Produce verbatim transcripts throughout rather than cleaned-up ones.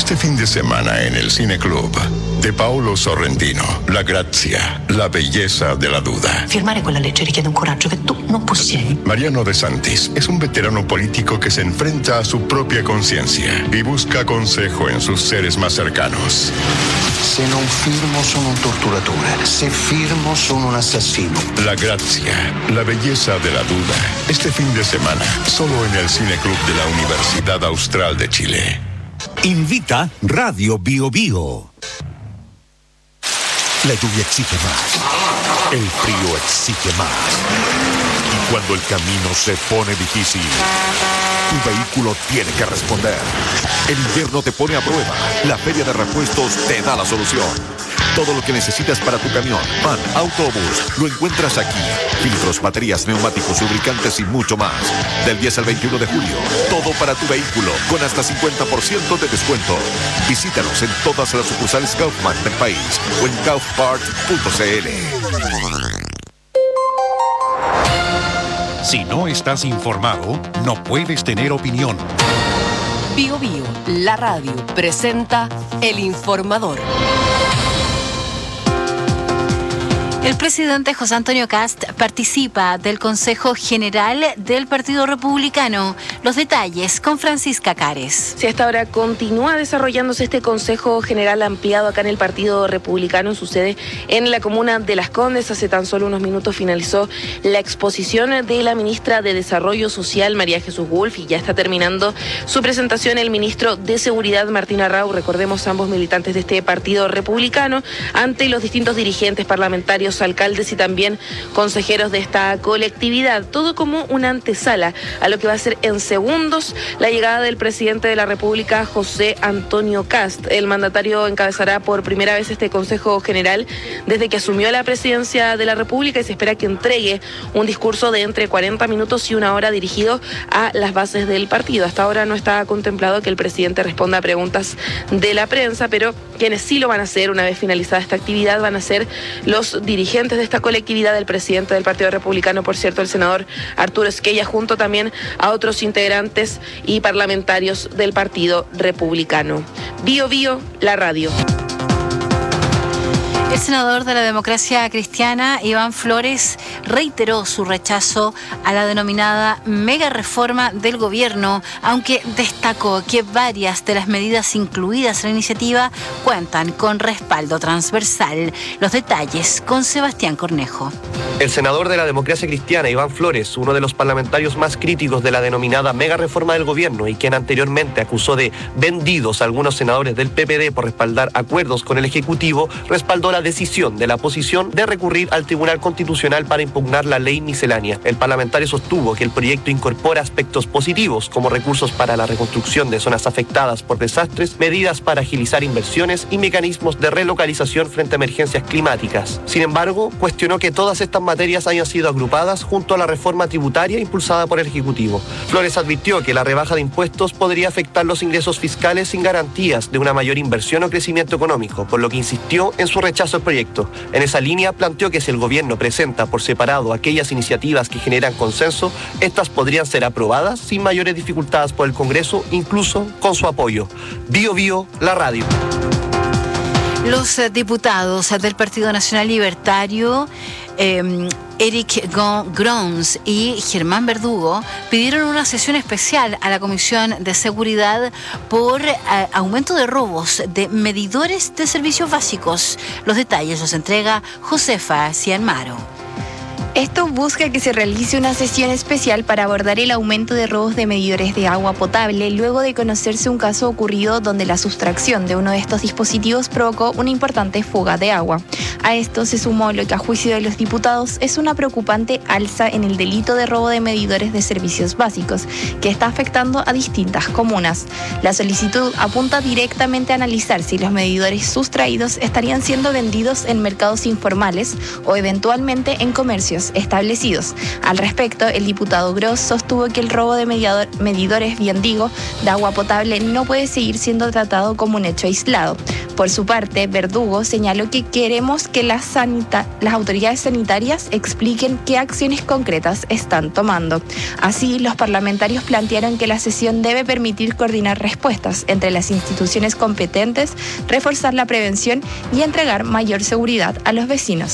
Este fin de semana en el Cine Club, de Paolo Sorrentino, La Grazia, la belleza de la duda. Firmare quella legge richiede un coraggio che tu non possiedi. Mariano De Santis es un veterano político que se enfrenta a su propia conciencia y busca consejo en sus seres más cercanos. Se non firmo sono un torturatore, se firmo sono un assassino. La Grazia, la belleza de la duda. Este fin de semana, solo en el Cine Club de la Universidad Austral de Chile. Invita Radio Bio Bio. La lluvia exige más. El frío exige más. Y cuando el camino se pone difícil, tu vehículo tiene que responder. El invierno te pone a prueba. La Feria de Repuestos te da la solución. Todo lo que necesitas para tu camión, van, autobús, lo encuentras aquí. Filtros, baterías, neumáticos, lubricantes y mucho más. Del diez al veintiuno de julio, todo para tu vehículo, con hasta cincuenta por ciento de descuento. Visítanos en todas las sucursales Kaufman del país o en kaufpart punto c l. Si no estás informado, no puedes tener opinión. Bio Bio, la radio, presenta El Informador. El presidente José Antonio Kast participa del Consejo General del Partido Republicano. Los detalles con Francisca Cares. Si hasta ahora continúa desarrollándose este Consejo General ampliado acá en el Partido Republicano, en su sede en la comuna de Las Condes. Hace tan solo unos minutos finalizó la exposición de la ministra de Desarrollo Social, María Jesús Wolf, y ya está terminando su presentación el ministro de Seguridad, Martín Arrau. Recordemos, ambos militantes de este Partido Republicano, ante los distintos dirigentes parlamentarios, alcaldes y también consejeros de esta colectividad. Todo como una antesala a lo que va a ser en segundos la llegada del presidente de la República, José Antonio Kast. El mandatario encabezará por primera vez este Consejo General desde que asumió la presidencia de la República y se espera que entregue un discurso de entre cuarenta minutos y una hora dirigido a las bases del partido. Hasta ahora no está contemplado que el presidente responda a preguntas de la prensa, pero quienes sí lo van a hacer una vez finalizada esta actividad van a ser los dirigentes de esta colectividad, el presidente del Partido Republicano, por cierto, el senador Arturo Esquella, junto también a otros integrantes y parlamentarios del Partido Republicano. Bio Bio, la radio. El senador de la Democracia Cristiana, Iván Flores, reiteró su rechazo a la denominada mega reforma del gobierno, aunque destacó que varias de las medidas incluidas en la iniciativa cuentan con respaldo transversal. Los detalles con Sebastián Cornejo. El senador de la Democracia Cristiana, Iván Flores, uno de los parlamentarios más críticos de la denominada mega reforma del gobierno y quien anteriormente acusó de vendidos a algunos senadores del P P D por respaldar acuerdos con el Ejecutivo, respaldó la decisión de la oposición de recurrir al Tribunal Constitucional para impugnar la ley miscelánea. El parlamentario sostuvo que el proyecto incorpora aspectos positivos como recursos para la reconstrucción de zonas afectadas por desastres, medidas para agilizar inversiones y mecanismos de relocalización frente a emergencias climáticas. Sin embargo, cuestionó que todas estas materias hayan sido agrupadas junto a la reforma tributaria impulsada por el Ejecutivo. Flores advirtió que la rebaja de impuestos podría afectar los ingresos fiscales sin garantías de una mayor inversión o crecimiento económico, por lo que insistió en su rechazo al proyecto. En esa línea planteó que si el gobierno presenta por separado aquellas iniciativas que generan consenso, estas podrían ser aprobadas sin mayores dificultades por el Congreso, incluso con su apoyo. Bio Bio, la radio. Los diputados del Partido Nacional Libertario, eh, Eric Grons y Germán Verdugo, pidieron una sesión especial a la Comisión de Seguridad por eh, aumento de robos de medidores de servicios básicos. Los detalles los entrega Josefa Cianmaro. Esto busca que se realice una sesión especial para abordar el aumento de robos de medidores de agua potable luego de conocerse un caso ocurrido donde la sustracción de uno de estos dispositivos provocó una importante fuga de agua. A esto se sumó lo que a juicio de los diputados es una preocupante alza en el delito de robo de medidores de servicios básicos, que está afectando a distintas comunas. La solicitud apunta directamente a analizar si los medidores sustraídos estarían siendo vendidos en mercados informales o eventualmente en comercios plazos establecidos. Al respecto, el diputado Gross sostuvo que el robo de mediador, medidores, bien digo, de agua potable no puede seguir siendo tratado como un hecho aislado. Por su parte, Verdugo señaló que queremos que las, sanita- las autoridades sanitarias expliquen qué acciones concretas están tomando. Así, los parlamentarios plantearon que la sesión debe permitir coordinar respuestas entre las instituciones competentes, reforzar la prevención y entregar mayor seguridad a los vecinos.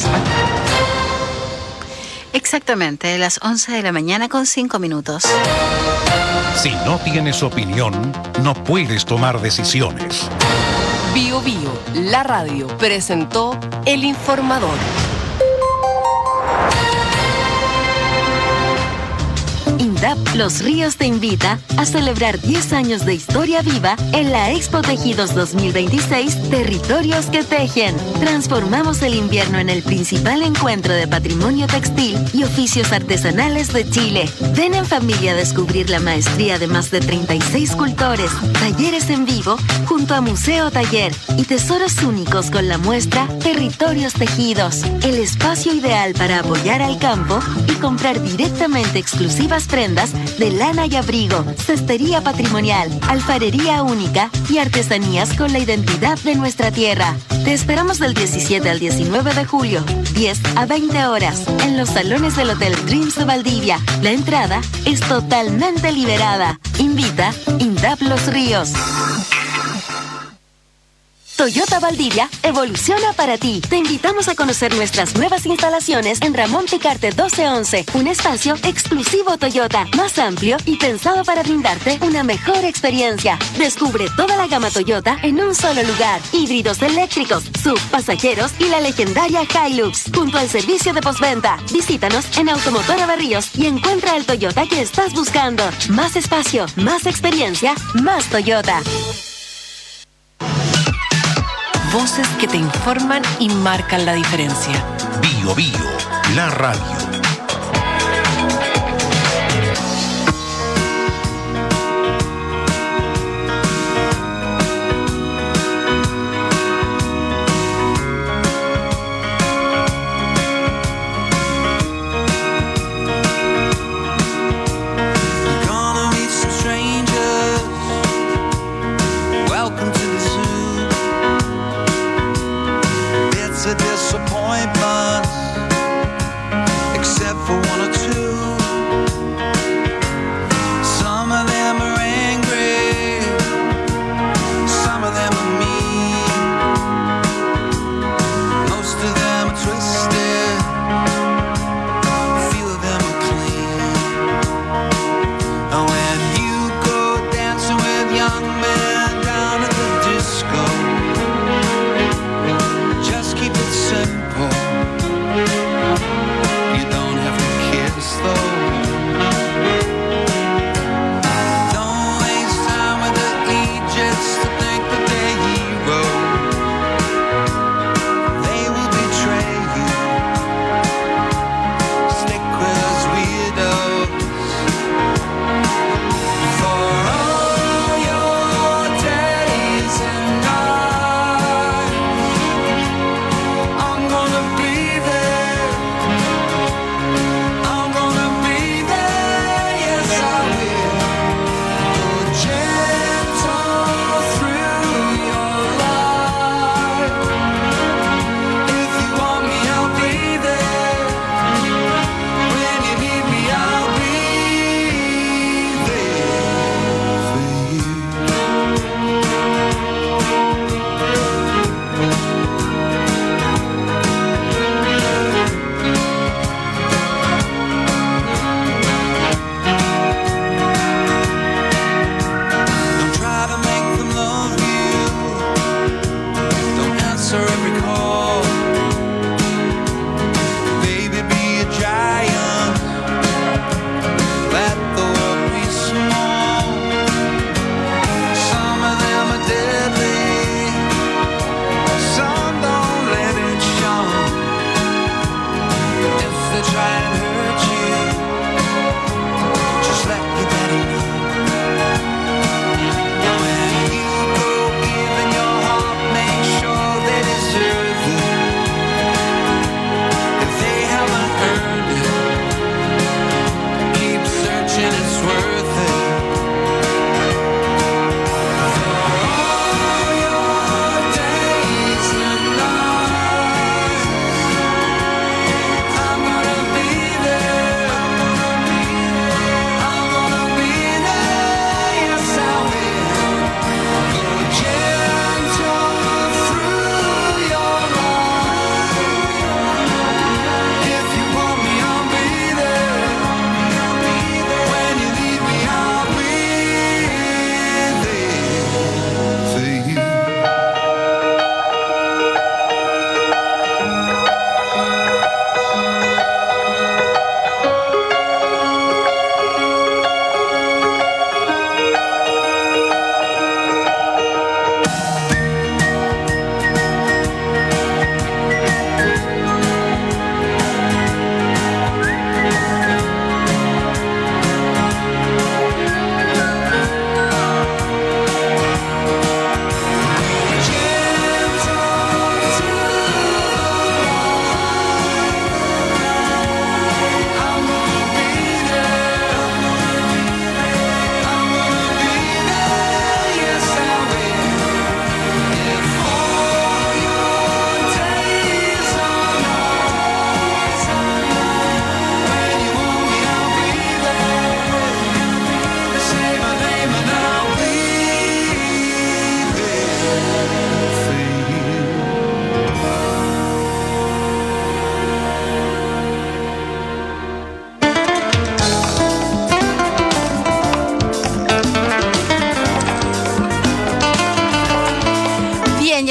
Exactamente, las once de la mañana con cinco minutos. Si no tienes opinión, no puedes tomar decisiones. Bio Bio, la radio, presentó El Informador. INDAP Los Ríos te invita a celebrar diez años de historia viva en la Expo Tejidos dos mil veintiséis, Territorios que Tejen. Transformamos el invierno en el principal encuentro de patrimonio textil y oficios artesanales de Chile. Ven en familia a descubrir la maestría de más de treinta y seis cultores, talleres en vivo junto a Museo Taller y tesoros únicos con la muestra Territorios Tejidos. El espacio ideal para apoyar al campo y comprar directamente exclusivas prendas de lana y abrigo, cestería patrimonial, alfarería única y artesanías con la identidad de nuestra tierra. Te esperamos del diecisiete al diecinueve de julio, diez a veinte horas, en los salones del Hotel Dreams de Valdivia. La entrada es totalmente liberada. Invita INDAP Los Ríos. Toyota Valdivia evoluciona para ti. Te invitamos a conocer nuestras nuevas instalaciones en Ramón Picarte doce once, un espacio exclusivo Toyota, más amplio y pensado para brindarte una mejor experiencia. Descubre toda la gama Toyota en un solo lugar. Híbridos eléctricos, sub, pasajeros y la legendaria Hilux, junto al servicio de postventa. Visítanos en Automotora Berríos y encuentra el Toyota que estás buscando. Más espacio, más experiencia, más Toyota. Voces que te informan y marcan la diferencia. Bio Bio, la radio. Disappointment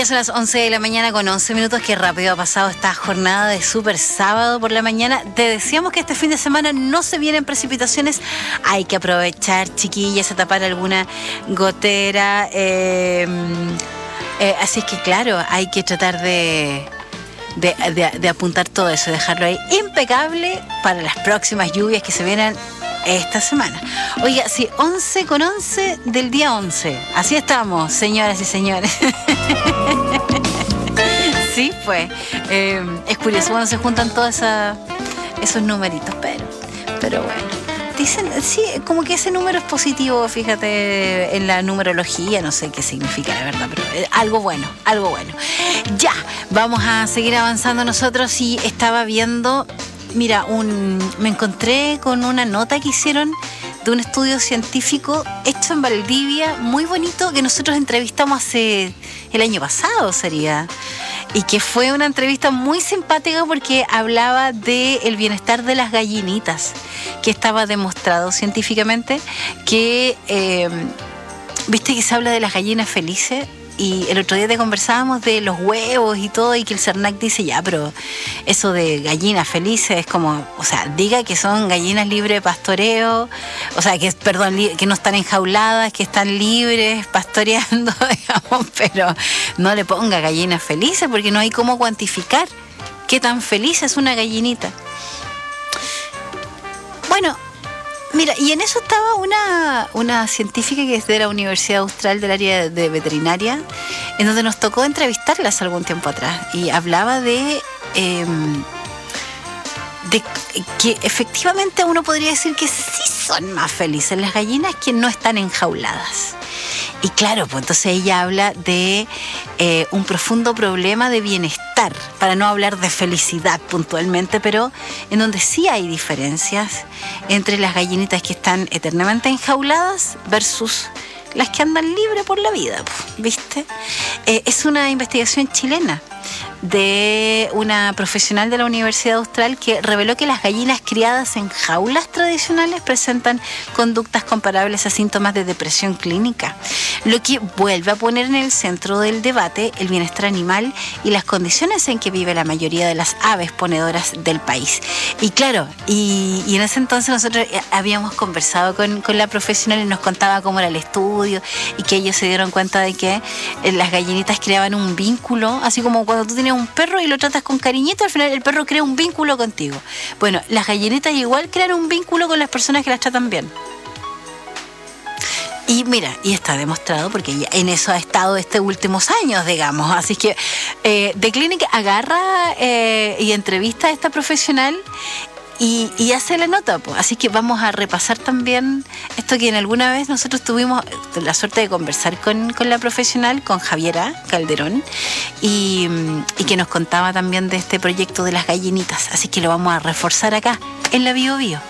ya son las once de la mañana con once minutos. Qué rápido ha pasado esta jornada de súper sábado por la mañana. Te decíamos que este fin de semana no se vienen precipitaciones. Hay que aprovechar, chiquillas, a tapar alguna gotera. Eh, eh, así es que, claro, hay que tratar de... De, de, de apuntar todo eso, dejarlo ahí impecable para las próximas lluvias que se vienen esta semana. Oiga, sí, once con once del día once. Así estamos, señoras y señores. Sí, pues. Eh, es curioso cuando se juntan todos esa, esos numeritos, pero, pero bueno. Dicen, sí, como que ese número es positivo, fíjate, en la numerología, no sé qué significa la verdad, pero eh, algo bueno, algo bueno. Ya, vamos a seguir avanzando nosotros y estaba viendo, mira, un, me encontré con una nota que hicieron de un estudio científico hecho en Valdivia, muy bonito, que nosotros entrevistamos hace el año pasado, sería, y que fue una entrevista muy simpática porque hablaba del bienestar de las gallinitas, que estaba demostrado científicamente que, eh, viste que se habla de las gallinas felices. Y el otro día te conversábamos de los huevos y todo, y que el CERNAC dice, ya, pero eso de gallinas felices es como, o sea, diga que son gallinas libres de pastoreo, o sea, que, perdón, que no están enjauladas, que están libres, pastoreando, digamos, pero no le ponga gallinas felices, porque no hay cómo cuantificar qué tan feliz es una gallinita. Bueno, mira, y en eso estaba una, una científica que es de la Universidad Austral del área de veterinaria, en donde nos tocó entrevistarlas algún tiempo atrás, y hablaba de, eh, de que efectivamente uno podría decir que sí son más felices las gallinas que no están enjauladas. Y claro, pues entonces ella habla de eh, un profundo problema de bienestar, para no hablar de felicidad puntualmente, pero en donde sí hay diferencias entre las gallinitas que están eternamente enjauladas versus las que andan libres por la vida, ¿viste? Eh, es una investigación chilena de una profesional de la Universidad Austral que reveló que las gallinas criadas en jaulas tradicionales presentan conductas comparables a síntomas de depresión clínica, lo que vuelve a poner en el centro del debate el bienestar animal y las condiciones en que vive la mayoría de las aves ponedoras del país. Y claro, y, y en ese entonces nosotros habíamos conversado con, con la profesional y nos contaba cómo era el estudio y que ellos se dieron cuenta de que las gallinitas creaban un vínculo, así como cuando tú tienes un perro y lo tratas con cariñito, al final el perro crea un vínculo contigo. Bueno, las gallinitas igual crean un vínculo con las personas que las tratan bien. Y mira, y está demostrado porque ya en eso ha estado estos últimos años, digamos. Así que eh, The Clinic agarra eh, y entrevista a esta profesional y, y hace la nota, pues. Así que vamos a repasar también esto que en alguna vez nosotros tuvimos la suerte de conversar con, con la profesional, con Javiera Calderón, y, y que nos contaba también de este proyecto de las gallinitas. Así que lo vamos a reforzar acá en la Bio Bio.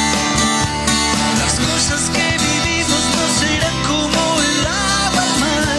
Las cosas que vivimos no serán como el agua al mar.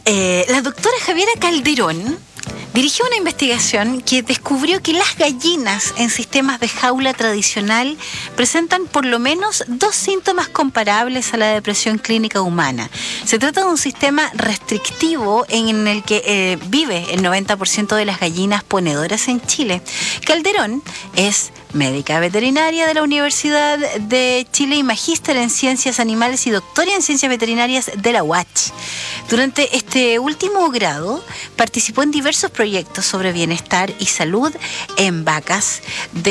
Eh, la doctora Javiera Calderón dirigió una investigación que descubrió que las gallinas en sistemas de jaula tradicional presentan por lo menos dos síntomas comparables a la depresión clínica humana. Se trata de un sistema restrictivo en el que eh, vive el noventa por ciento de las gallinas ponedoras en Chile. Calderón es médica veterinaria de la Universidad de Chile y magíster en ciencias animales y doctora en ciencias veterinarias de la U A C H. Durante este último grado participó en diversos proyectos sobre bienestar y salud en vacas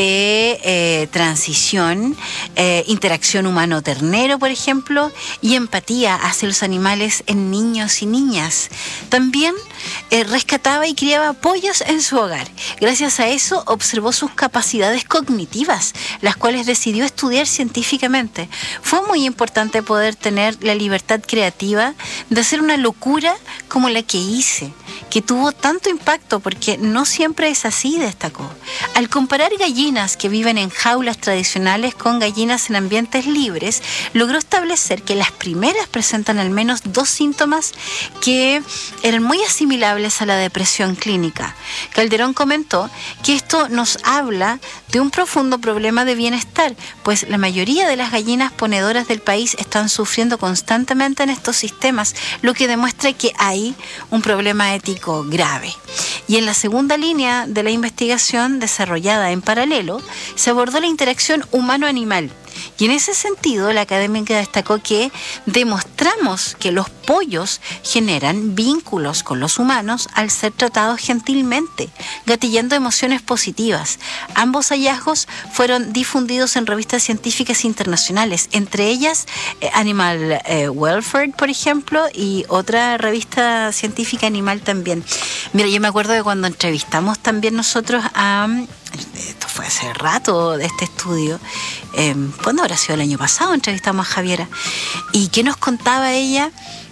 de eh, transición, eh, interacción humano-ternero, por ejemplo, y empatía hacia los animales en niños y niñas. También eh, rescataba y criaba pollos en su hogar. Gracias a eso observó sus capacidades cognitivas, las cuales decidió estudiar científicamente. Fue muy importante poder tener la libertad creativa de hacer una locura como la que hice, que tuvo tanto impacto porque no siempre es así, destacó. Al comparar gallinas que viven en jaulas tradicionales con gallinas en ambientes libres, logró establecer que las primeras presentan al menos dos síntomas que eran muy asimilables a la depresión clínica. Calderón comentó que esto nos habla de un profundo problema de bienestar, pues la mayoría de las gallinas ponedoras del país están sufriendo constantemente en estos sistemas, lo que demuestra que hay un problema ético grave. Y en la segunda línea de la investigación desarrollada en paralelo, se abordó la interacción humano-animal. Y en ese sentido, la académica destacó que demostramos que los pollos generan vínculos con los humanos al ser tratados gentilmente, gatillando emociones positivas. Ambos hallazgos fueron difundidos en revistas científicas internacionales, entre ellas eh, Animal eh, Welfare, por ejemplo, y otra revista científica animal también. Mira, yo me acuerdo de cuando entrevistamos también nosotros a... Esto fue hace rato de este estudio. Eh, ¿Cuándo habrá sido? El año pasado entrevistamos a Javiera. ¿Y qué nos contaba ella?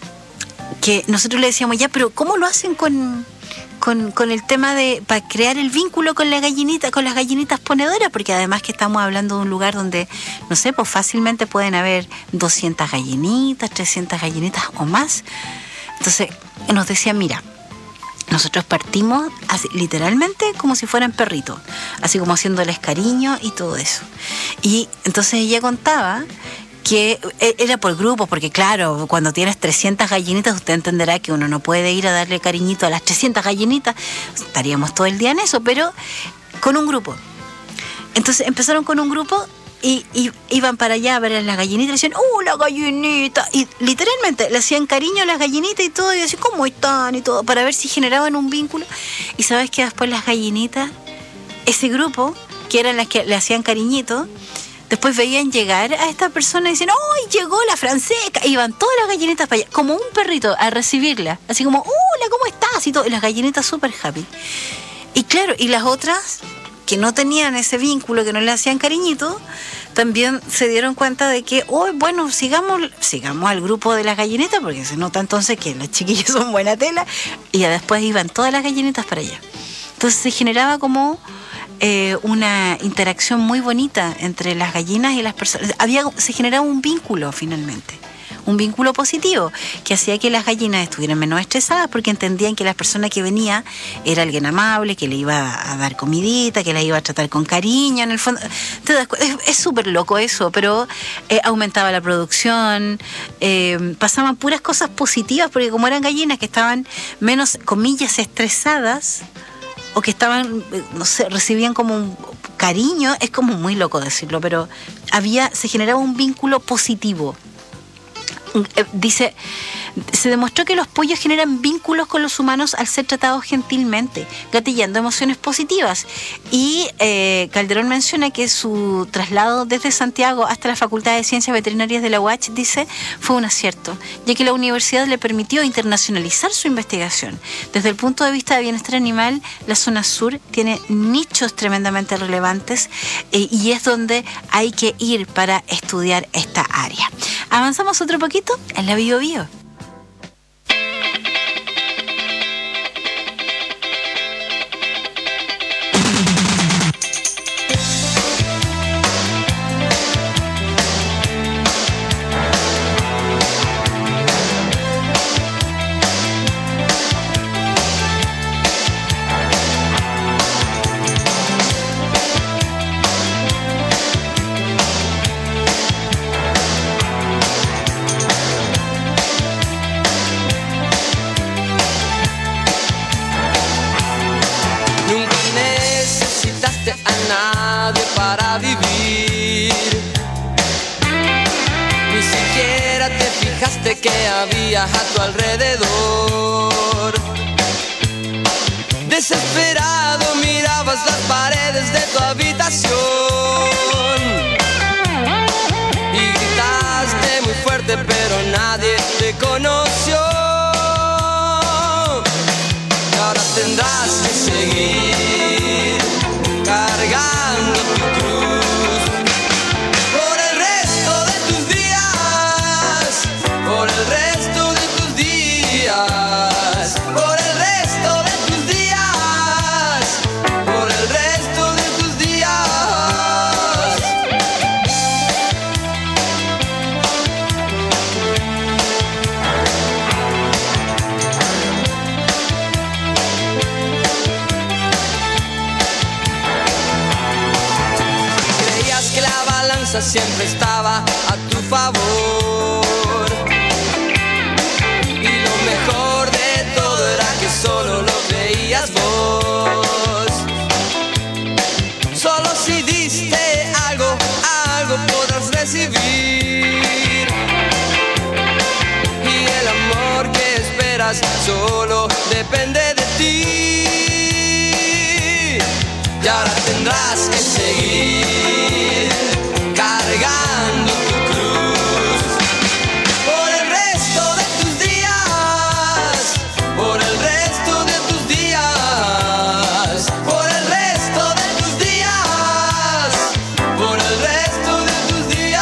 Que nosotros le decíamos, ya, pero ¿cómo lo hacen con, con, con el tema de para crear el vínculo con la gallinita, con las gallinitas ponedoras? Porque además que estamos hablando de un lugar donde, no sé, pues fácilmente pueden haber doscientas gallinitas, trescientas gallinitas o más. Entonces nos decía, mira, nosotros partimos así, literalmente como si fueran perritos, así como haciéndoles cariño y todo eso. Y entonces ella contaba que era por grupos, porque claro, cuando tienes trescientas gallinitas, usted entenderá que uno no puede ir a darle cariñito a las trescientas gallinitas, estaríamos todo el día en eso, pero con un grupo. Entonces empezaron con un grupo y, y iban para allá a ver a las gallinitas y decían, ¡uh, la gallinita! Y literalmente le hacían cariño a las gallinitas y todo, y decían, ¿cómo están? Y todo, para ver si generaban un vínculo. Y sabes que después las gallinitas, ese grupo, que eran las que le hacían cariñito, después veían llegar a esta persona y decían, ¡ay, llegó la francesa! Y iban todas las gallinitas para allá, como un perrito, a recibirla. Así como, ¡hola, ¿cómo estás? Y todo, y las gallinitas súper happy. Y claro, y las otras que no tenían ese vínculo, que no le hacían cariñito, también se dieron cuenta de que, oh, bueno, sigamos, sigamos al grupo de las gallinitas, porque se nota entonces que las chiquillas son buena tela, y ya después iban todas las gallinitas para allá. Entonces se generaba como eh, una interacción muy bonita entre las gallinas y las personas. Había, se generaba un vínculo finalmente. Un vínculo positivo que hacía que las gallinas estuvieran menos estresadas porque entendían que la persona que venía era alguien amable, que le iba a dar comidita, que la iba a tratar con cariño, en el fondo. Es súper loco eso, pero eh, aumentaba la producción, eh, pasaban puras cosas positivas porque como eran gallinas que estaban menos, comillas, estresadas o que estaban, no sé, recibían como un cariño, es como muy loco decirlo, pero había, se generaba un vínculo positivo. Dice, se demostró que los pollos generan vínculos con los humanos al ser tratados gentilmente, gatillando emociones positivas. Y eh, Calderón menciona que su traslado desde Santiago hasta la Facultad de Ciencias Veterinarias de la U A C H, dice, fue un acierto, ya que la universidad le permitió internacionalizar su investigación. Desde el punto de vista de bienestar animal, la zona sur tiene nichos tremendamente relevantes eh, y es donde hay que ir para estudiar esta área. Avanzamos otro poquito en la Bio Bio. estrellas a tu alrededor. Desesperado mirabas las paredes de tu habitación y gritaste muy fuerte, pero nadie te conoció. Y ahora tendrás que seguir cargando tu cruz por el resto de tus días, por el resto de tus días, por el resto de tus días, por el resto de tus días. Creías que la balanza siempre estaba a tu favor y lo mejor de todo era que solo lo creías vos. Solo si diste algo, algo podrás recibir, y el amor que esperas solo depende de ti. Y ahora tendrás que seguir cargando tu cruz por el resto de tus días, por el resto de tus días, por el resto de tus días, por el resto de tus días.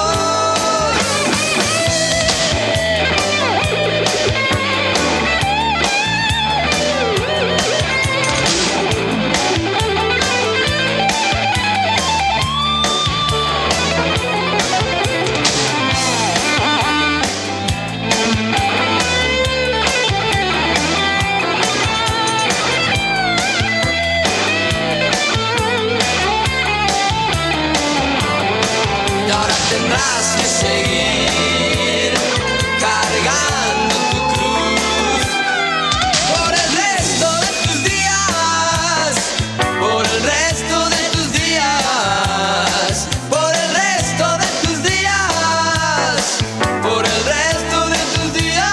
Y ahora tendrás que seguir cargando tu cruz por el resto de tus días, por el resto de tus días, por el resto de tus días, por el resto de tus días.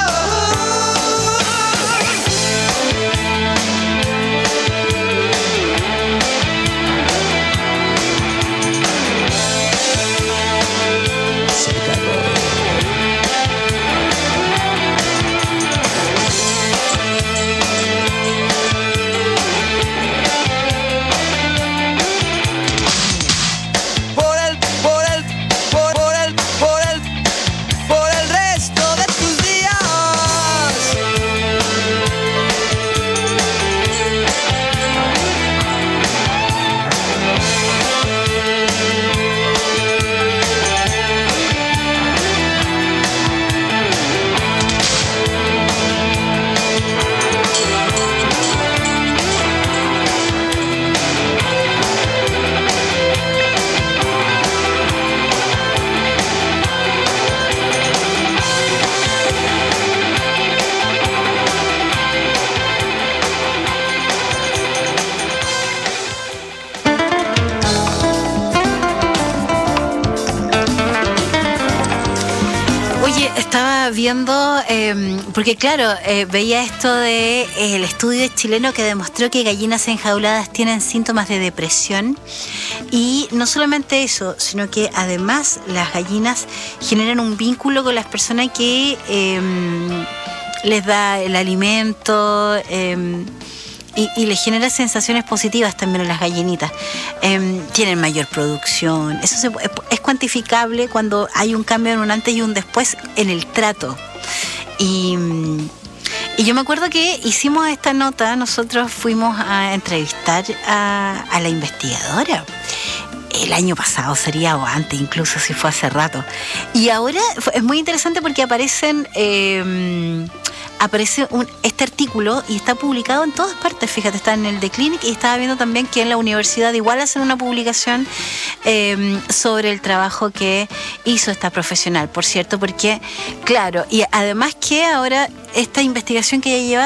Por el, por el, por, por el, por el, por el resto de tus días. Oye, estaba viendo, eh, porque claro, eh, veía esto de eh, el estudio chileno que demostró que gallinas enjauladas tienen síntomas de depresión, y no solamente eso, sino que además las gallinas generan un vínculo con las personas que eh, les da el alimento, eh, Y, y les genera sensaciones positivas también a las gallinitas. Eh, tienen mayor producción. Eso se, es cuantificable cuando hay un cambio en un antes y un después en el trato. Y, y yo me acuerdo que hicimos esta nota, nosotros fuimos a entrevistar a, a la investigadora. El año pasado sería, o antes incluso, si fue hace rato. Y ahora es muy interesante porque aparecen... Eh, aparece un, este artículo y está publicado en todas partes, fíjate, está en el The Clinic, y estaba viendo también que en la universidad igual hacen una publicación eh, sobre el trabajo que hizo esta profesional, por cierto, porque, claro, y además que ahora esta investigación que ella lleva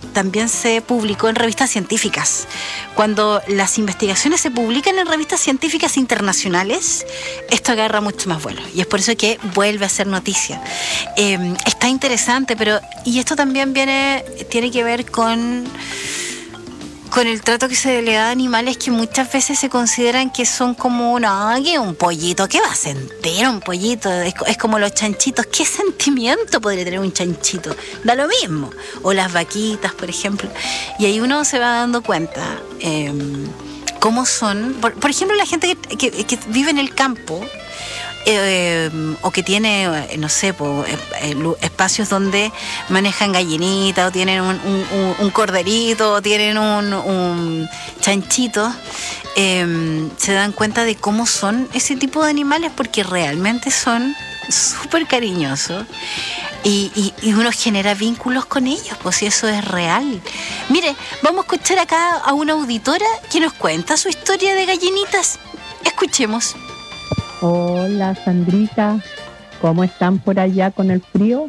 también se publicó en revistas científicas. Cuando las investigaciones se publican en revistas científicas internacionales, esto agarra mucho más vuelo. Y es por eso que vuelve a ser noticia. Eh, está interesante, pero... Y esto también viene tiene que ver con... con el trato que se le da a animales que muchas veces se consideran que son como, no, que un pollito, ¿qué va a sentir un pollito? Es, es como los chanchitos, ¿qué sentimiento podría tener un chanchito? Da lo mismo. O las vaquitas, por ejemplo. Y ahí uno se va dando cuenta eh, cómo son, por, por ejemplo, la gente que, que, que vive en el campo, Eh, o que tiene, no sé, po, eh, espacios donde manejan gallinitas, o tienen un, un, un corderito, o tienen un, un chanchito, eh, se dan cuenta de cómo son ese tipo de animales, porque realmente son súper cariñosos y, y, y uno genera vínculos con ellos, pues si eso es real. Mire, vamos a escuchar acá a una auditora que nos cuenta su historia de gallinitas. Escuchemos. Hola Sandrita, ¿cómo están por allá con el frío?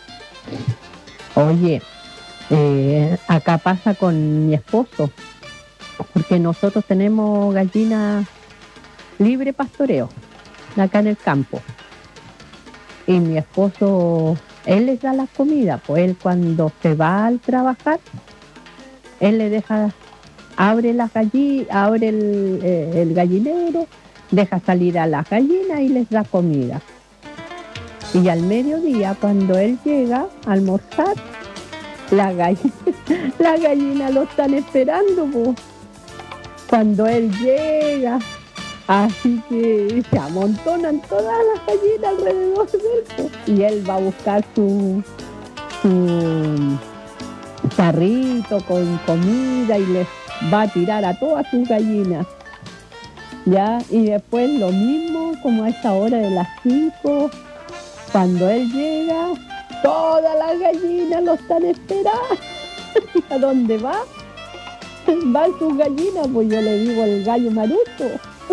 Oye, eh, acá pasa con mi esposo, porque nosotros tenemos gallinas libre pastoreo, acá en el campo. Y mi esposo, él les da la comida, pues él cuando se va al trabajar, él le deja, abre las gallinas, abre el, eh, el gallinero, deja salir a las gallinas y les da comida. Y al mediodía, cuando él llega a almorzar, la gallina, la gallina lo están esperando, pues, cuando él llega. Así que se amontonan todas las gallinas alrededor de él, pues, y él va a buscar su, su carrito con comida y les va a tirar a todas sus gallinas. Ya, y después lo mismo, como a esta hora de las cinco, cuando él llega, todas las gallinas lo están esperando. ¿A dónde va? Van sus gallinas, pues yo le digo el gallo maruto.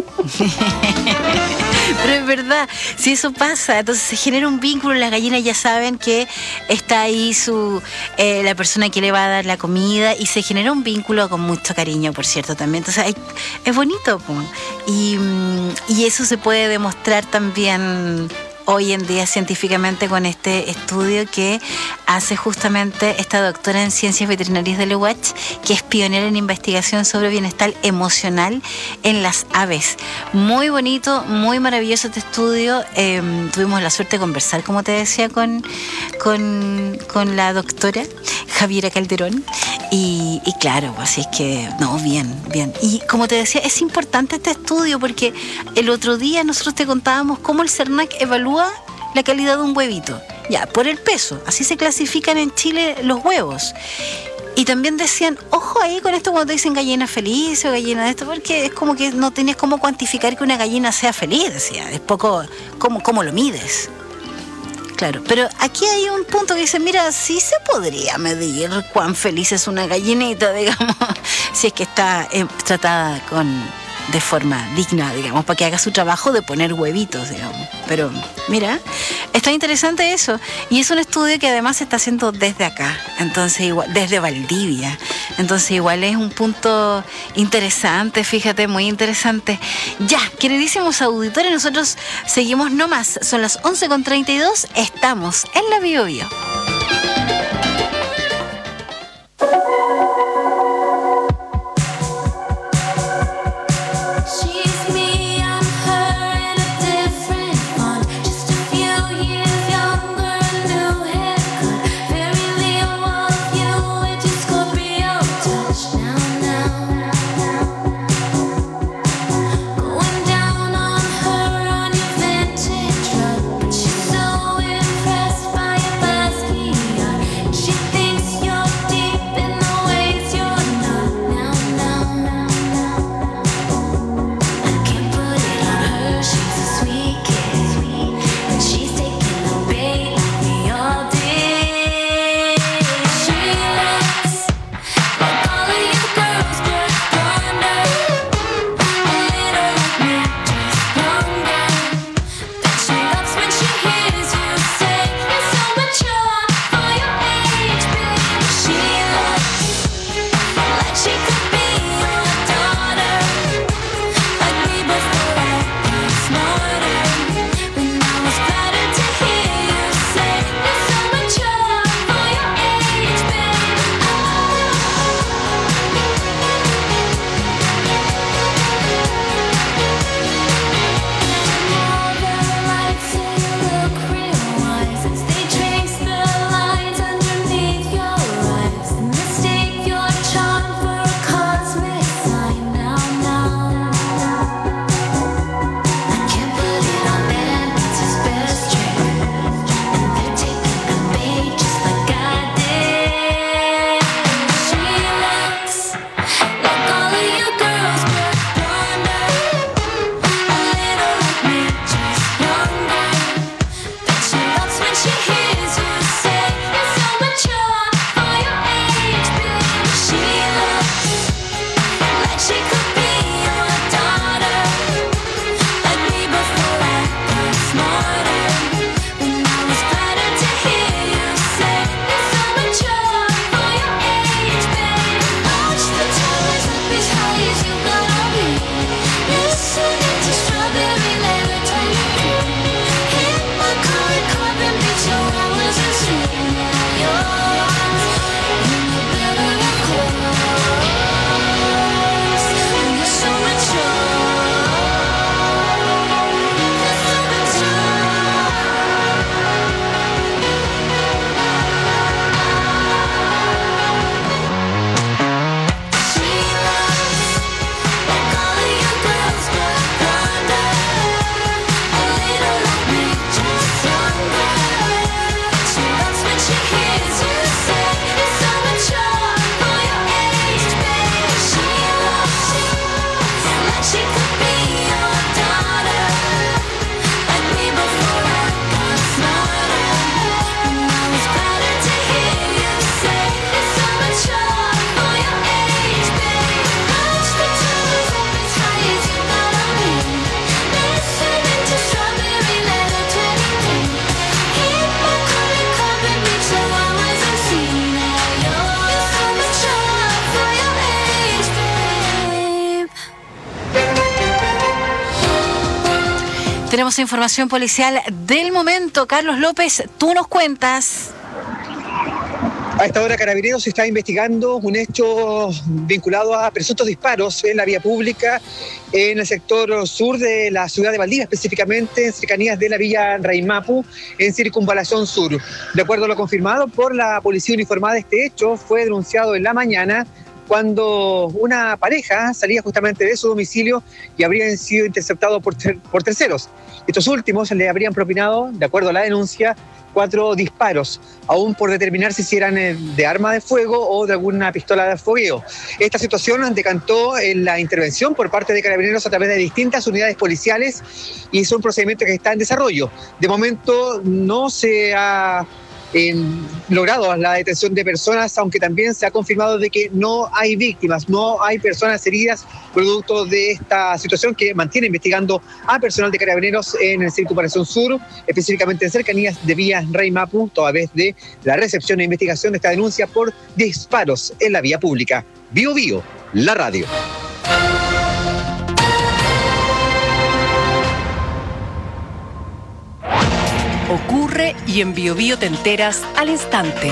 Pero es verdad, si eso pasa, entonces se genera un vínculo, las gallinas ya saben que está ahí su eh, la persona que le va a dar la comida, y se genera un vínculo con mucho cariño, por cierto, también. Entonces hay, es bonito, y, y eso se puede demostrar también hoy en día científicamente con este estudio que hace justamente esta doctora en ciencias veterinarias de la U A C H, que es pionera en investigación sobre bienestar emocional en las aves. Muy bonito, muy maravilloso este estudio. Eh, tuvimos la suerte de conversar, como te decía, con, con, con la doctora Javiera Calderón. Y, y claro, así es que, no, bien, bien. Y como te decía, es importante este estudio porque el otro día nosotros te contábamos cómo el CERNAC evalúa la calidad de un huevito. Ya, por el peso. Así se clasifican en Chile los huevos. Y también decían, ojo ahí con esto cuando te dicen gallina feliz o gallina de esto, porque es como que no tenías cómo cuantificar que una gallina sea feliz, decía. Es poco, ¿cómo, cómo lo mides? Claro, pero aquí hay un punto que dice, mira, sí se podría medir cuán feliz es una gallinita, digamos, si es que está eh, tratada con de forma digna, digamos, para que haga su trabajo de poner huevitos, digamos. Pero, mira, está interesante eso. Y es un estudio que además se está haciendo desde acá, entonces igual, desde Valdivia. Entonces igual es un punto interesante, fíjate, muy interesante. Ya, queridísimos auditores, nosotros seguimos nomás. Son las once con treinta y dos, estamos en la Bio Bio. Basket Tenemos información policial del momento. Carlos López, tú nos cuentas. A esta hora, Carabineros está investigando un hecho vinculado a presuntos disparos en la vía pública en el sector sur de la ciudad de Valdivia, específicamente en cercanías de la Villa Raimapu, en Circunvalación Sur. De acuerdo a lo confirmado por la policía uniformada, este hecho fue denunciado en la mañana cuando una pareja salía justamente de su domicilio y habrían sido interceptados por, ter- por terceros. Estos últimos le habrían propinado, de acuerdo a la denuncia, cuatro disparos, aún por determinarse si eran de arma de fuego o de alguna pistola de fogueo. Esta situación decantó en la intervención por parte de Carabineros a través de distintas unidades policiales y es un procedimiento que está en desarrollo. De momento no se ha Eh, logrado la detención de personas, aunque también se ha confirmado de que no hay víctimas, no hay personas heridas producto de esta situación que mantiene investigando a personal de Carabineros en el Circunvalación Sur, específicamente en cercanías de Vía Raimapu, toda vez de la recepción e investigación de esta denuncia por disparos en la vía pública. Bio Bio, la radio. Ocurre y en Bio Bio te enteras al instante.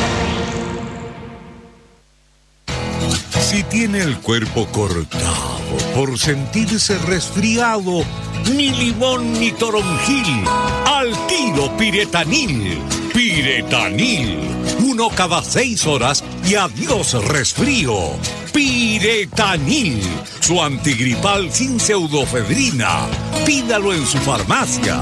Si tiene el cuerpo cortado por sentirse resfriado, ni limón ni toronjil, al tiro Piretanil. Piretanil, uno cada seis horas y adiós resfrío. Piretanil, su antigripal sin pseudofedrina. Pídalo en su farmacia.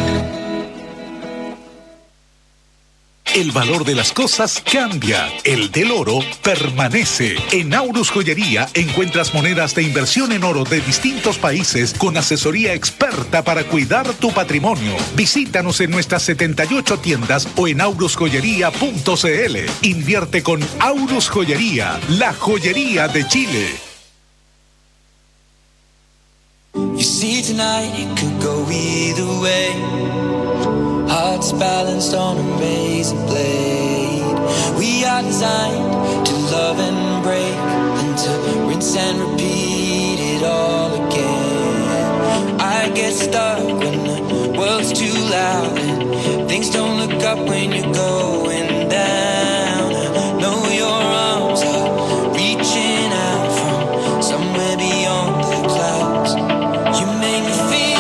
El valor de las cosas cambia, el del oro permanece. En Aurus Joyería encuentras monedas de inversión en oro de distintos países con asesoría experta para cuidar tu patrimonio. Visítanos en nuestras setenta y ocho tiendas o en aurus joyería punto c l. Invierte con Aurus Joyería, la joyería de Chile. You see tonight it could go either way. Hearts balanced on a razor blade. We are designed to love and break, and to rinse and repeat it all again. I get stuck when the world's too loud and things don't look up when you're going down. I know your arms are reaching out from somewhere beyond the clouds. You make me feel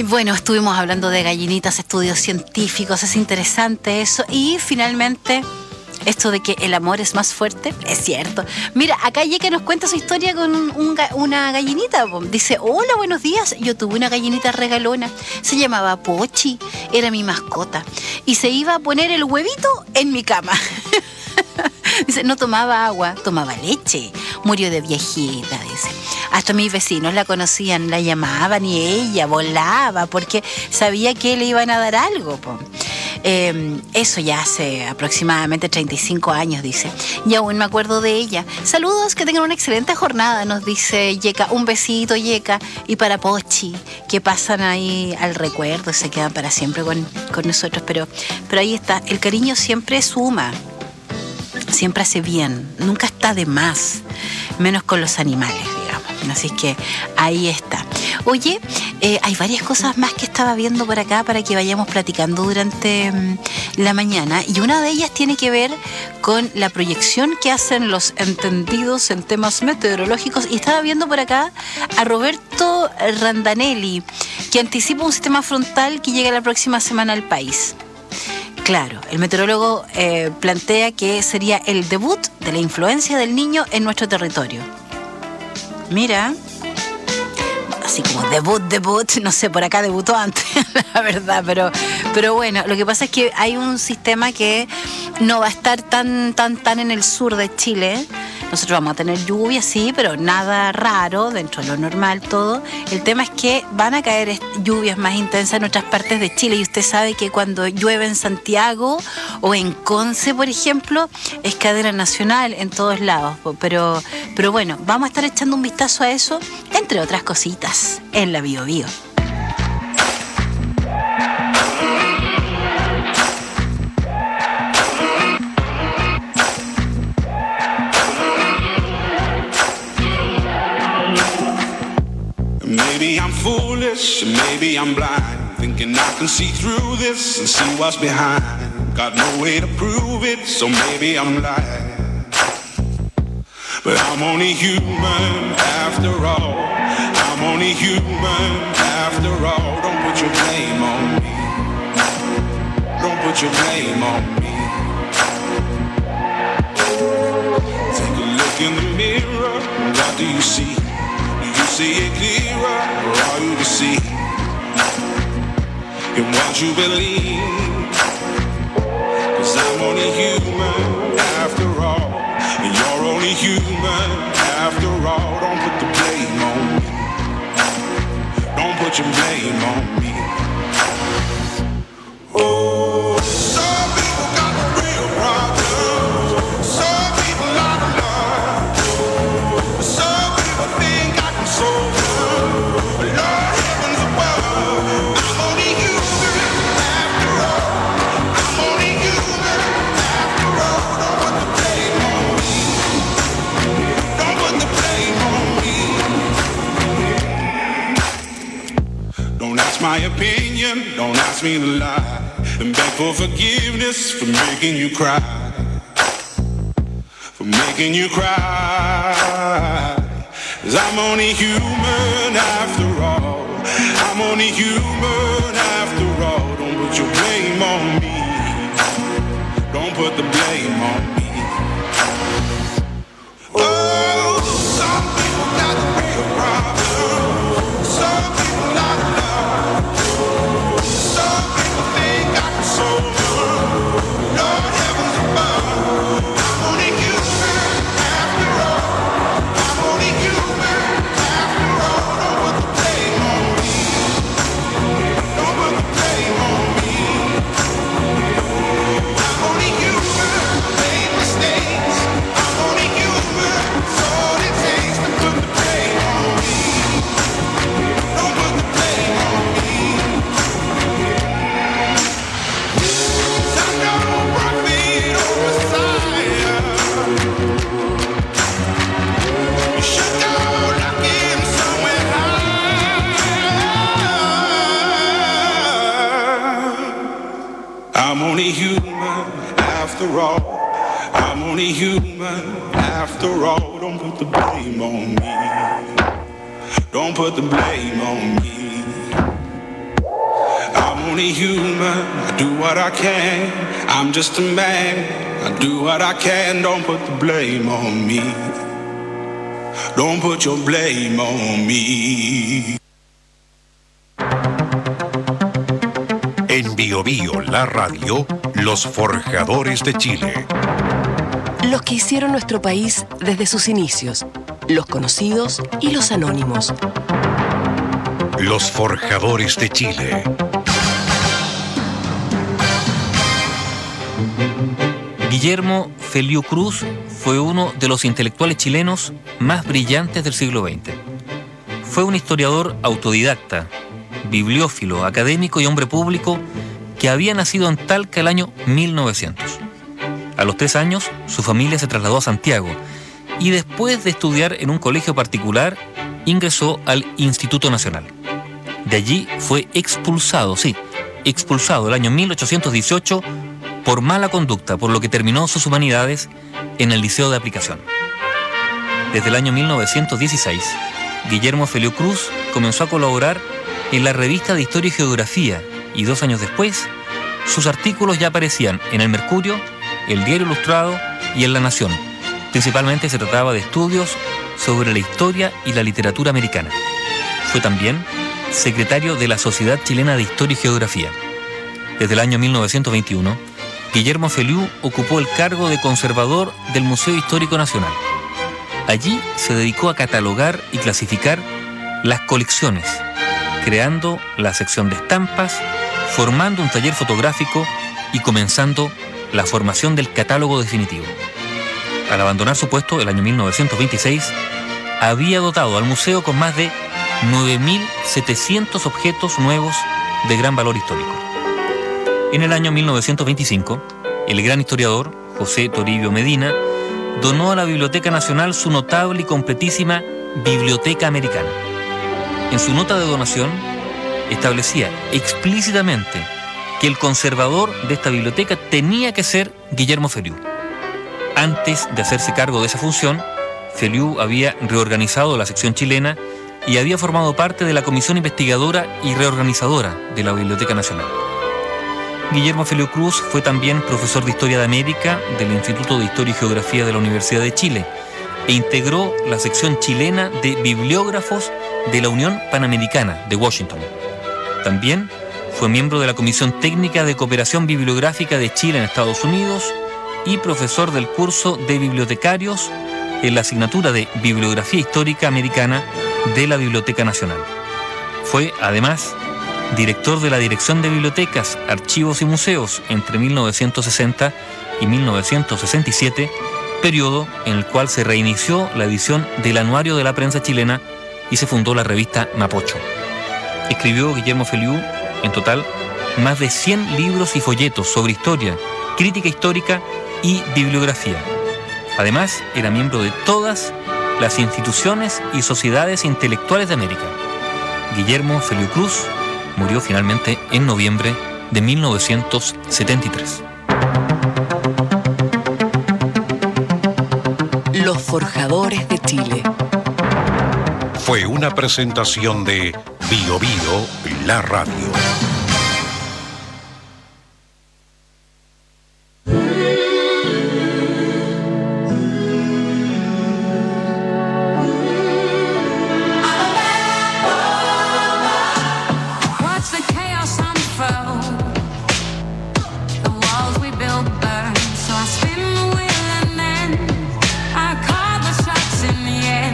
bueno, estuvimos hablando de gallinitas, estudios científicos, es interesante eso. Y finalmente, esto de que el amor es más fuerte, es cierto. Mira, acá Yeka nos cuenta su historia con un, un, una gallinita. Dice, hola, buenos días. Yo tuve una gallinita regalona. Se llamaba Pochi. Era mi mascota. Y se iba a poner el huevito en mi cama. Dice, no tomaba agua, tomaba leche. Murió de viejita, dice. Hasta mis vecinos la conocían, la llamaban y ella volaba porque sabía que le iban a dar algo, po. Eh, eso ya hace aproximadamente treinta y cinco años, dice. Y aún me acuerdo de ella. Saludos, que tengan una excelente jornada, nos dice Yeka. Un besito, Yeka. Y para Pochi, que pasan ahí al recuerdo, se quedan para siempre con, con nosotros. Pero, pero ahí está, el cariño siempre suma. Siempre hace bien, nunca está de más, menos con los animales, digamos. Así que ahí está. Oye, eh, hay varias cosas más que estaba viendo por acá para que vayamos platicando durante um, la mañana. Y una de ellas tiene que ver con la proyección que hacen los entendidos en temas meteorológicos. Y estaba viendo por acá a Roberto Randanelli, que anticipa un sistema frontal que llega la próxima semana al país. Claro, el meteorólogo eh, plantea que sería el debut de la influencia del Niño en nuestro territorio. Mira, así como debut, debut, no sé, por acá debutó antes, la verdad, pero, pero bueno, lo que pasa es que hay un sistema que no va a estar tan, tan, tan en el sur de Chile. Nosotros vamos a tener lluvia, sí, pero nada raro, dentro de lo normal todo. El tema es que van a caer lluvias más intensas en otras partes de Chile y usted sabe que cuando llueve en Santiago o en Conce, por ejemplo, es cadena nacional en todos lados. Pero, pero bueno, vamos a estar echando un vistazo a eso, entre otras cositas, en la Bio Bio. Maybe I'm foolish, maybe I'm blind, thinking I can see through this and see what's behind. Got no way to prove it, so maybe I'm lying. But I'm only human after all. I'm only human after all. Don't put your blame on me. Don't put your blame on me. Take a look in the mirror, what do you see? See it clearer, or all you can see in what you believe. Cause I'm only human after all, and you're only human after all. Don't put the blame on me. Don't put your blame on me. Oh, some people got the real problems. Some people out of love. Some people think I can solve them. But Lord heavens above, I'm only human after all. I'm only human after all. Don't put the blame on me. Don't put the blame on me. Don't ask my opinion, don't ask me to lie, and beg for forgiveness for making you cry, for making you cry. Cause I'm only human after all. I'm only human after all. Don't put your blame on me. Don't put the blame on me. Oh, some people got the real problem. Some people not love. Some people think I can solve them. Lord heavens above, I'm only human after all. I'm only human after all. Don't put the blame on me. Don't put the blame on me. I'm only human, made mistakes. I'm only human, it's all it takes to put the blame on me. Don't put the blame on me. 'Cause I'm no prophet or Messiah. You should go looking somewhere high. I'm only human after all. I'm only human after all. Don't put the blame on me. Don't put the blame on me. only human. I do what I can. I'm just a man. I do what I can. Don't put the blame on me. Don't put your blame on me. En Bio Bio, la radio, los forjadores de Chile. Los que hicieron nuestro país desde sus inicios, los conocidos y los anónimos. Los forjadores de Chile. Guillermo Feliú Cruz fue uno de los intelectuales chilenos más brillantes del siglo veinte. Fue un historiador autodidacta, bibliófilo, académico y hombre público que había nacido en Talca el año mil novecientos. A los tres años, su familia se trasladó a Santiago y después de estudiar en un colegio particular, ingresó al Instituto Nacional. De allí fue expulsado, sí, expulsado el año mil ochocientos dieciocho por mala conducta, por lo que terminó sus humanidades en el Liceo de Aplicación. Desde el año mil novecientos dieciséis, Guillermo Feliú Cruz comenzó a colaborar en la revista de Historia y Geografía y dos años después, sus artículos ya aparecían en El Mercurio, El Diario Ilustrado y en La Nación. Principalmente se trataba de estudios sobre la historia y la literatura americana. Fue también secretario de la Sociedad Chilena de Historia y Geografía. Desde el año mil novecientos veintiuno, Guillermo Feliú ocupó el cargo de conservador del Museo Histórico Nacional. Allí se dedicó a catalogar y clasificar las colecciones, creando la sección de estampas, formando un taller fotográfico y comenzando la formación del catálogo definitivo. Al abandonar su puesto el año mil novecientos veintiséis, había dotado al museo con más de nueve mil setecientos objetos nuevos de gran valor histórico. En el año mil novecientos veinticinco, el gran historiador José Toribio Medina donó a la Biblioteca Nacional su notable y completísima Biblioteca Americana. En su nota de donación, establecía explícitamente que el conservador de esta biblioteca tenía que ser Guillermo Feliú. Antes de hacerse cargo de esa función, Feliú había reorganizado la sección chilena y había formado parte de la comisión investigadora y reorganizadora de la Biblioteca Nacional. Guillermo Feliú Cruz fue también profesor de Historia de América del Instituto de Historia y Geografía de la Universidad de Chile e integró la sección chilena de bibliógrafos de la Unión Panamericana de Washington. También fue miembro de la Comisión Técnica de Cooperación Bibliográfica de Chile en Estados Unidos y profesor del curso de bibliotecarios en la asignatura de Bibliografía Histórica Americana de la Biblioteca Nacional. Fue, además, director de la Dirección de Bibliotecas, Archivos y Museos entre mil novecientos sesenta y mil novecientos sesenta y siete, periodo en el cual se reinició la edición del Anuario de la Prensa Chilena y se fundó la revista Mapocho. Escribió Guillermo Feliú, en total, más de cien libros y folletos sobre historia, crítica histórica y bibliografía. Además, era miembro de todas las instituciones y sociedades intelectuales de América. Guillermo Feliú Cruz murió finalmente en noviembre de mil novecientos setenta y tres. Los forjadores de Chile. Fue una presentación de Bio Bio, la radio.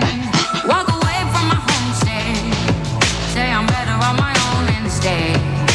Walk away from my homestead. Say I'm better on my own instead.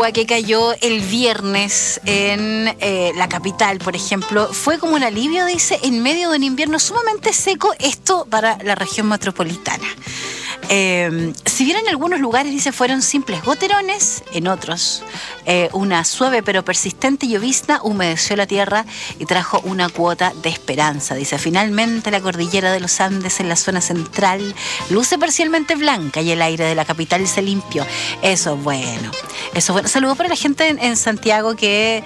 agua que cayó el viernes en eh, la capital, por ejemplo, fue como un alivio, dice, en medio de un invierno sumamente seco, esto para la región metropolitana. Eh, si bien en algunos lugares, dice, fueron simples goterones, en otros eh, una suave pero persistente llovizna humedeció la tierra y trajo una cuota de esperanza. Dice, finalmente la cordillera de los Andes en la zona central luce parcialmente blanca y el aire de la capital se limpió. Eso es bueno. Eso es bueno. Saludos para la gente en, en Santiago que,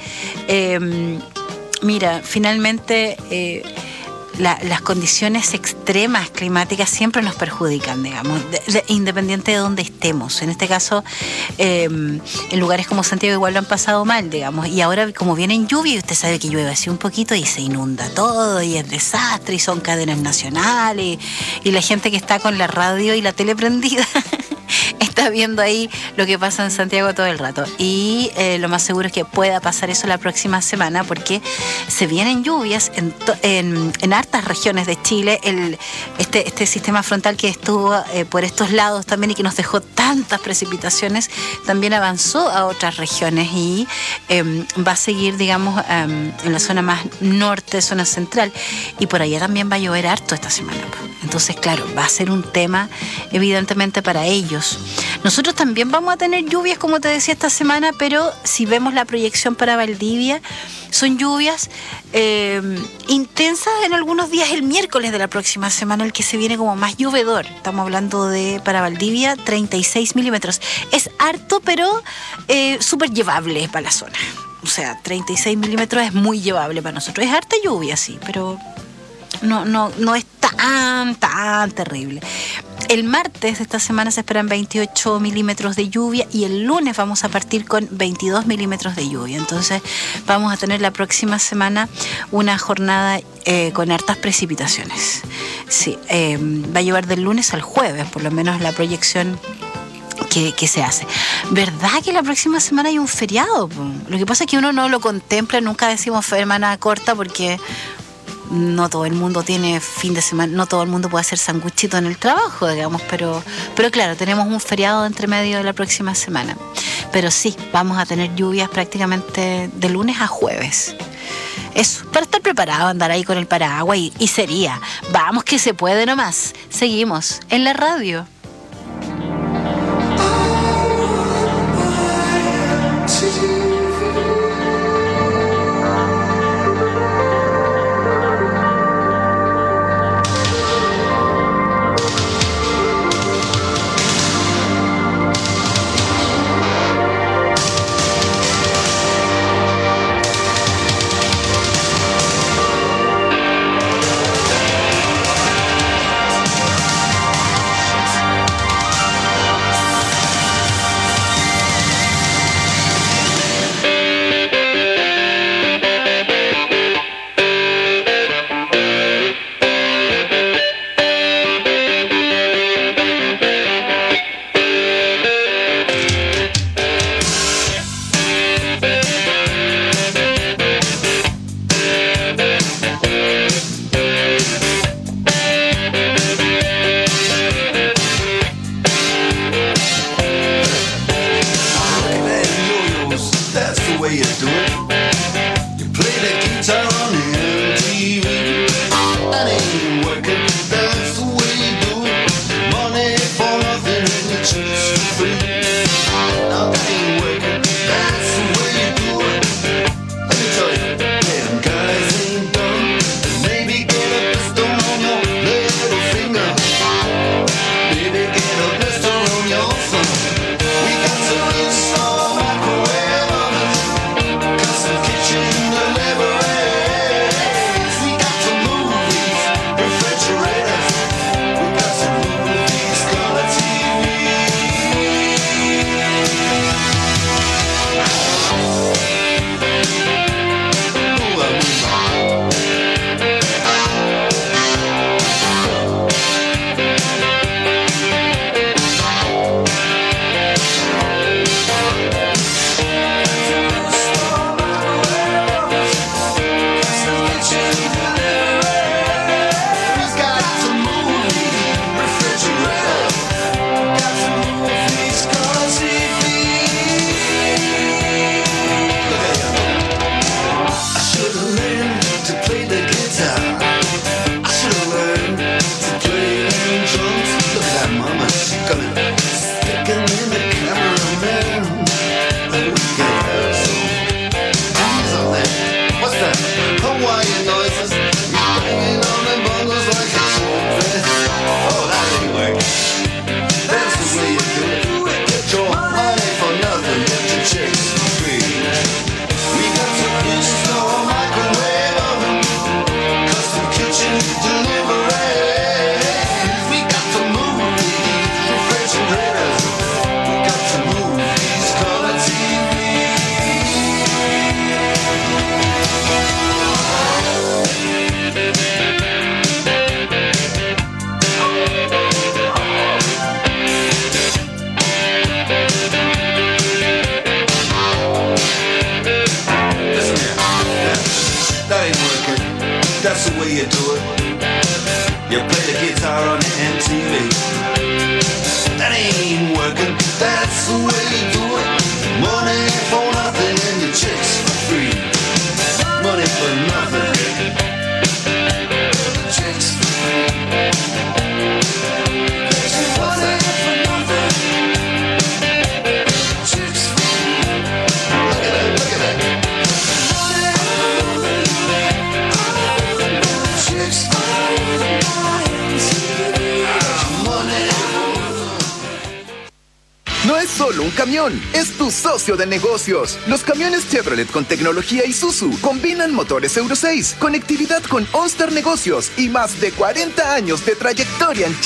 eh, mira, finalmente... Eh, La, las condiciones extremas climáticas siempre nos perjudican, digamos, de, de, independiente de dónde estemos. En este caso, eh, en lugares como Santiago igual lo han pasado mal, digamos, y ahora como vienen lluvia, y usted sabe que llueve así un poquito y se inunda todo, y es desastre, y son cadenas nacionales, y, y la gente que está con la radio y la tele prendida está viendo ahí lo que pasa en Santiago todo el rato. Y eh, lo más seguro es que pueda pasar eso la próxima semana, porque se vienen lluvias en, to- en, en hartas regiones de Chile. El, este, este sistema frontal que estuvo eh, por estos lados también y que nos dejó tantas precipitaciones, también avanzó a otras regiones y eh, va a seguir, digamos, um, en la zona más norte, zona central. Y por allá también va a llover harto esta semana. Entonces, claro, va a ser un tema evidentemente para ellos. Nosotros también vamos a tener lluvias, como te decía, esta semana, pero si vemos la proyección para Valdivia, son lluvias eh, intensas en algunos días. El miércoles de la próxima semana, el que se viene como más llovedor. Estamos hablando de, para Valdivia, treinta y seis milímetros. Es harto, pero eh, súper llevable para la zona. O sea, treinta y seis milímetros es muy llevable para nosotros. Es harta lluvia, sí, pero no, no, no es tan, tan terrible. El martes de esta semana se esperan veintiocho milímetros de lluvia y el lunes vamos a partir con veintidós milímetros de lluvia. Entonces vamos a tener la próxima semana una jornada eh, con hartas precipitaciones. Sí, eh, va a llevar del lunes al jueves, por lo menos la proyección que, que se hace. ¿Verdad que la próxima semana hay un feriado? Lo que pasa es que uno no lo contempla, nunca decimos semana corta porque... no todo el mundo tiene fin de semana, no todo el mundo puede hacer sanguchito en el trabajo, digamos, pero, pero claro, tenemos un feriado entre medio de la próxima semana. Pero sí, vamos a tener lluvias prácticamente de lunes a jueves. Eso, para estar preparado, andar ahí con el paraguas y, y sería, vamos que se puede nomás. Seguimos en la radio. ain't working. That's the way you do it. You play the guitar on the M T V. That ain't working. That's the way you do it. Money for nothing and your chicks for free. Money for nothing. Chicks for free. Money for nothing. Chicks for free. Look at that, look at that. No es solo un camión, es tu socio de negocios. Los camiones Chevrolet con tecnología Isuzu combinan motores Euro seis, conectividad con OnStar Negocios y más de cuarenta años de trayectoria en